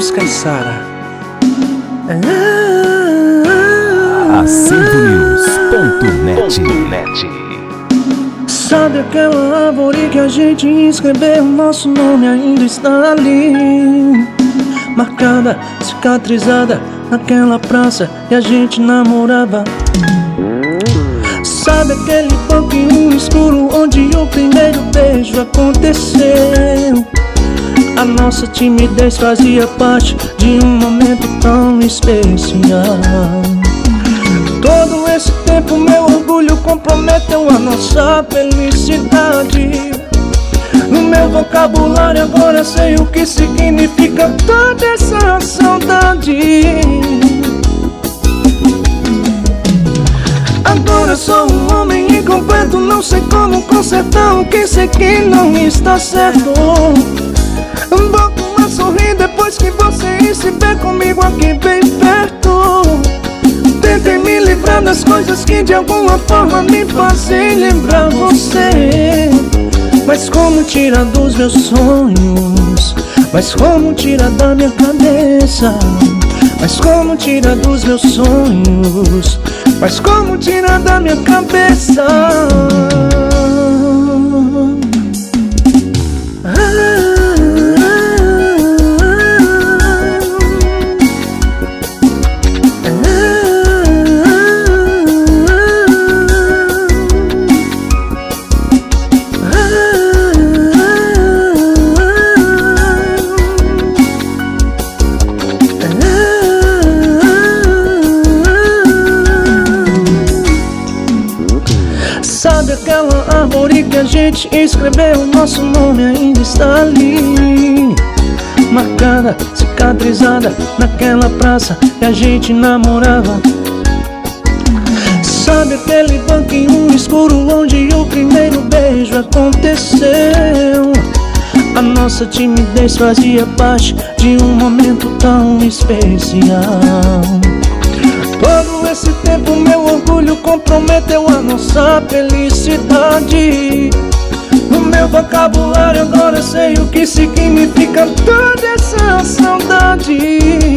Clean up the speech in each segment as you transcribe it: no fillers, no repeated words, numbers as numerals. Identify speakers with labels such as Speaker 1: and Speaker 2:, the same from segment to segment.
Speaker 1: Carlos Caissara.
Speaker 2: AcentoNews.net.
Speaker 3: Sabe aquela árvore que a gente escreveu? Nosso nome ainda está ali, marcada, cicatrizada, naquela praça que a gente namorava. Sabe aquele banquinho escuro onde o primeiro beijo aconteceu? A nossa timidez fazia parte de um momento tão especial. Todo esse tempo meu orgulho comprometeu a nossa felicidade. No meu vocabulário agora sei o que significa toda essa saudade. Agora sou um homem incompleto, não sei como consertar o que sei que não está certo. Volto a sorrir depois que você se vê comigo aqui bem perto. Tentei me livrar das coisas que de alguma forma me fazem lembrar você. Mas como tirar dos meus sonhos? Mas como tirar da minha cabeça? Mas como tirar dos meus sonhos? Mas como tirar da minha cabeça? Sabe aquela árvore que a gente escreveu? Nosso nome ainda está ali, marcada, cicatrizada, naquela praça que a gente namorava. Sabe aquele banquinho escuro onde o primeiro beijo aconteceu? A nossa timidez fazia parte de um momento tão especial. Todo esse tempo meu orgulho comprometeu a nossa felicidade. No meu vocabulário agora sei o que significa toda essa saudade.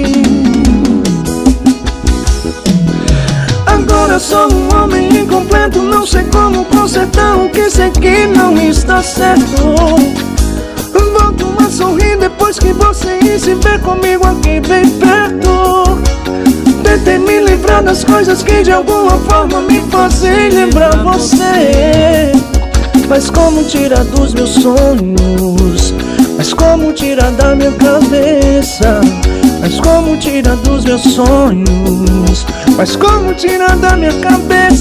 Speaker 3: Agora sou um homem incompleto, não sei como consertar o que sei que não está certo. Volto a sorrir depois que você se vê comigo aqui bem perto. Tentei me livrar das coisas que de alguma forma me fazem lembrar você. Mas como tirar dos meus sonhos? Mas como tirar da minha cabeça? Mas como tirar dos meus sonhos? Mas como tirar da minha cabeça?